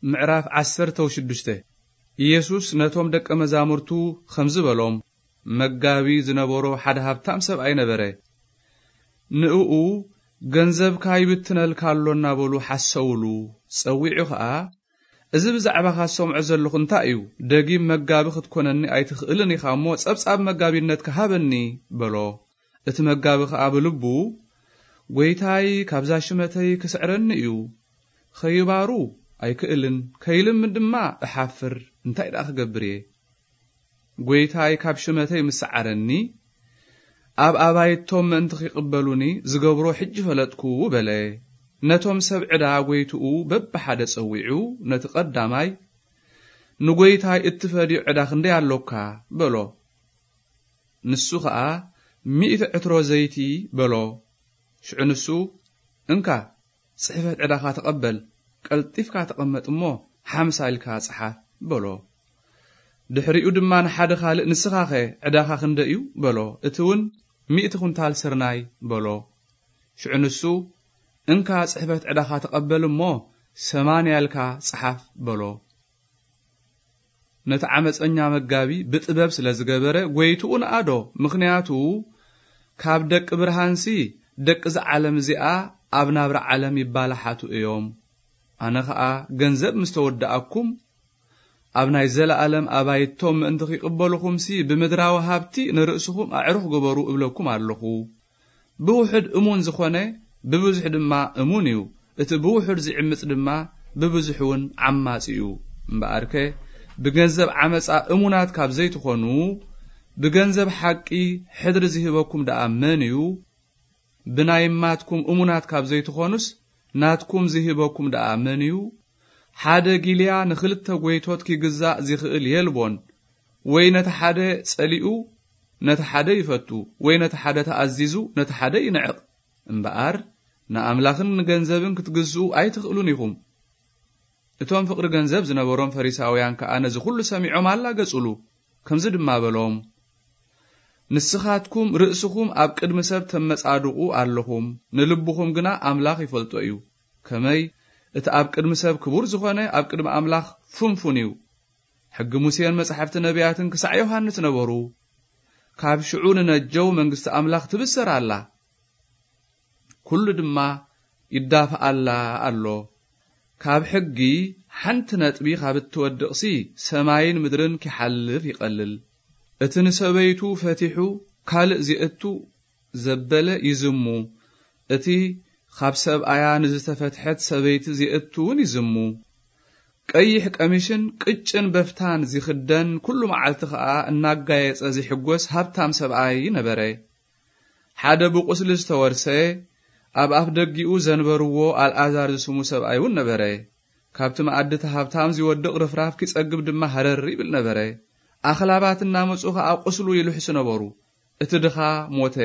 ምዕራፍ 16 ኢየሱስ ነቶም ደቀ መዛሙርቱ ኸምዝ በሎም መጋቢ ዝነበሮ ሓደ ሃብታም ሰብኣይ ነበረ ንኡ ገንዘብ ካይብትነልካ ኣሎና በሉ ሓሰውሉ ጸዊዑ ኸኣ እዚ ብዛዕባኻ ሰምዖ ዘለኹ እንታይ እዩ ደጊም መጋቢ ክትኮነኒ ኣይትኽእልን ኢኻ እሞ ጸብጻብ መጋቢነት ከሃበኒ በሎ እቲ መጋቢ ኸኣ ብልቡ ጎይታይ ካብዛ ሽመተይ ክስዕረኒ እዩ ኸይባሩ ኣይክእልን ከይልም ድማ እሓፍር እንታይ ዳ ክገብር እየ ጎይታይ ካብ ሽመተይ ምስዓረኒ ኣብ ኣባይቶም ምእንቲ ኺቕበሉኒ ዝገብሮ ሕጂ ፈለጥኩ በለ ነቶም ሰብ ዕዳ ጎይትኡ በብሓደ ጸዊዑ ነቲ ቀዳማይ ንጎይታይ እትፈዲዮ ዕዳ ክንደይ ኣሎካ በሎ ንሱ ኸኣ 100 ዕትሮ ዘይቲ በሎ ሽዑ ንሱ እንካ ጽሕፈት ዕዳኻ ተቐበል ቀልጢፍካ ተቐመጥ እሞ 50 ኢልካ ጽሓፍ በሎ ድሕሪኡ ድማ ንሓደ ካልእ ንስኻኸ ዕዳኻ ክንደይ እዩ በሎ እቲ እውን 100 ኩንታል ስርናይ በሎ ሽዑ ንሱ እንካ ጽሕፈት ዕዳኻ ተቐበል እሞ 80 ኢልካ ጽሓፍ በሎ ነቲ ዓመፀኛ መጋቢ ብጥበብ ስለ ዝገበረ ጎይትኡ ንኣዶ ምኽንያቱ ካብ ደቂ ብርሃንሲ ደቂ ዝዓለም እዚኣ ኣብ ናብራ ዓለም ይባላሓቱ እዮም ኣነ ኸኣ ገንዘብ ምስ ተወዳእኩም ኣብ ናይ ዘለዓለም ኣባይቶም ምእንቲ ኺቕበሉኹምሲ ብምድራዊ ሃብቲ ንርእስኹም ኣዕሩኽ ገበሩ እብለኩም ኣለኹ ብውሕድ እሙን ዝኾነ ብብዙሕ ድማ እሙን እዩ እቲ ብውሕድ ዝዕምፅ ድማ ብብዙሕ እውን ዓማፅ እዩ እምበኣርከ ብገንዘብ ዓመፃ እሙናት ካብ ዘይትኾኑ ብገንዘብ ሓቂ ሕድሪ ዝህበኩም ደኣ መን እዩ ብናይ ማትኩም እሙናት ካብ ዘይትኾኑስ ናትኩም ዝህበኩም ደኣ መን እዩ ሓደ ጊልያ ንኽልተ ጎይቶት ኪግዛእ ዝኽእል የልቦን ወይ ነቲ ሓደ ጸሊኡ ነቲ ሓደ ይፈቱ ወይ ነቲ ሓደ ተኣዚዙ ነቲ ሓደ ይንዕቕ እምበኣር ንኣምላኽን ንገንዘብን ክትግዝኡ ኣይትኽእሉን ኢኹም እቶም ፍቕሪ ገንዘብ ዝነበሮም ፈሪሳውያን ከኣ ነዚ ኩሉ ሰሚዖም ኣላገጹሉ ከምዚ ድማ በሎም ንስኻትኩም ርእስኹም ኣብ ቅድሚ ሰብ ተመጻድቑ ኣለኹም ንልብኹም ግና ኣምላኽ ይፈልጦ እዩ ከመይ እቲ ኣብ ቅድሚ ሰብ ክቡር ዝኾነ ኣብ ቅድሚ ኣምላኽ ፍንፉን እዩ ሕጊ ሙሴን መጻሕፍቲ ነቢያትን ክሳዕ ዮሃንስ ነበሩ ካብ ሽዑ ንነጀው መንግስቲ ኣምላኽ ትብሰር ኣላ ኩሉ ድማ ይዳፈኣላ ኣሎ ካብ ሕጊ ሓንቲ ነጥቢ ካብ እትወድቕሲ ሰማይን ምድርን ክሓልፍ ይቐልል እቲ ንሰበይቱ ፈቲሑ ካልእ ዚእቱ ዘበለ ይዝሙ እቲ ካብ ሰብኣያ ንዝተፈትሐት ሰበይቲ ዚእቱውን ይዝሙ ቀይሕ ቀሚሽን ቅጭን በፍታን ዝኽደን ኩሉ መዓልቲ ኸኣ እናጋየጸ ዝሕጐስ ሃብታም ሰብኣይ ነበረ ሓደ ብቁስሊ ዝተወርሰ ኣብ ኣፍ ደጊኡ ዘንበርዎ ኣልዓዛር ዝስሙ ሰብኣይ እውን ነበረ ካብቲ መኣድቲ ሃብታም ዝወድቕ ርፍራፍ ክጸግብ ድማ ሃረር ይብል ነበረ ኣኽላባት እናመጹ ኸኣ ቁስሉ ይልሕሱ ነበሩ እቲ ድኻ ሞተ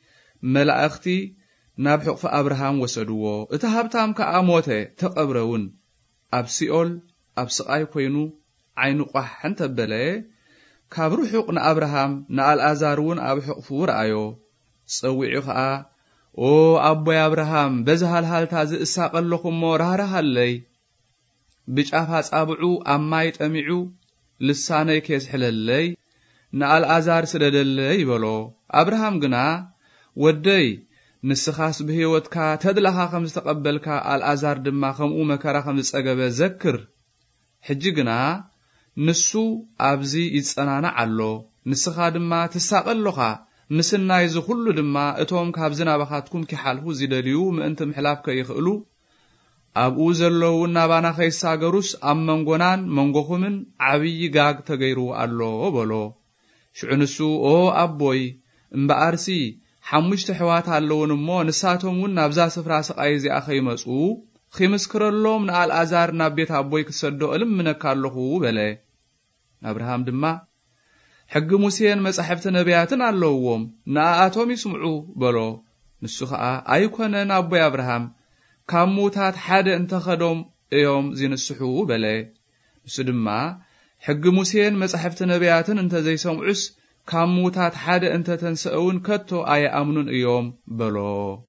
መላእኽቲ ናብ ሕቕፊ ኣብርሃም ወሰድዎ እቲ ሃብታም ከኣ ሞተ ተቐብረውን ኣብ ሲኦል ኣብ ስቓይ ኮይኑ ዓይኑ ቋሕ እንተበለ ካብ ርሑቕ ንኣብርሃም ንኣልዓዛር እውን ኣብ ሕቕፉ ረኣዮ ጸዊዑ ኸኣ ኦ ኣቦይ ኣብርሃም በዚ ሃልሃልታ ዝእሳቐለኹ እሞ ራህራሃለይ ብጫፍ ኣጻብዑ ኣብ ማይ ጠሚዑ ልሳነይ ከስሕለለይ ንኣልዓዛር ስደደለይ ይበሎ ኣብርሃም ግና ወደይ ንስኻስ ብህይወትካ ተድላኻ ከም ዝተቐበልካ ኣልዓዛር ድማ ከምኡ መከራ ከም ዝጸገበ ዘክር ሕጂ ግና ንሱ ኣብዚ ይጸናናዕ ኣሎ ንስኻ ድማ ትሳቐለኻ ምስናይ ዝኹሉ ድማ እቶም ካብ ዝናባኻትኩም ክሓልፉ ዝደልዩ ምእንቲ ምሕላፍ ከይኽእሉ ኣብኡ ዘለዉ ናባና ኸይሳገሩስ ኣብ መንጎናን መንጎኹምን ዓብዪ ጋግ ተገይሩ ኣሎ በሎ ሽዑ ንሱ ኦ ኣቦይ እምበኣርሲ 5 ኣሕዋት ኣለውን እሞ ንሳቶም እውን ናብዛ ስፍራ ስቓይ እዚኣ ኸይመጹ ኺምስክረሎም ንኣልዓዛር ናብ ቤት ኣቦይ ክሰዶ እልምነካ ኣለኹ በለ ኣብርሃም ድማ ሕጊ ሙሴን መጻሕፍቲ ነቢያትን ኣለውዎም ንኣቶም ይስምዑ በሎ ንሱ ኸኣ ኣይኮነን ኣቦይ ኣብርሃም ካብ ሙታት ሓደ እንተኸዶም እዮም ዝንስሑ በለ ንሱ ድማ ሕጊ ሙሴን መጻሕፍቲ ነቢያትን እንተዘይሰምዑስ ካብ ሙታት ሓደ እንተተንስአውን ከቶ ኣይኣምኑን እዮም በሎ